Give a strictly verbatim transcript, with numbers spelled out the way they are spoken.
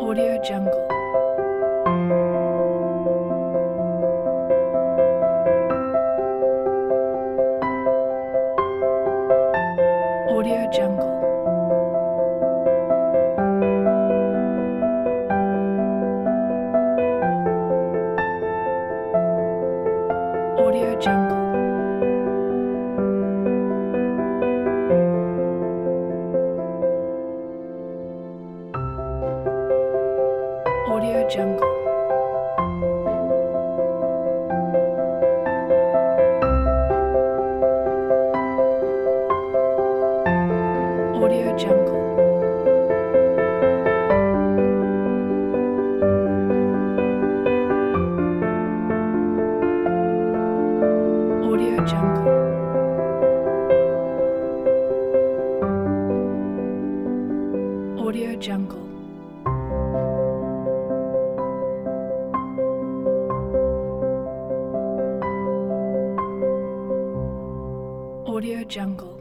Audio Jungle. Audio Jungle. Audio Jungle. Audio Jungle. Audio Jungle. Audio Jungle. Audio Jungle. Audio Jungle.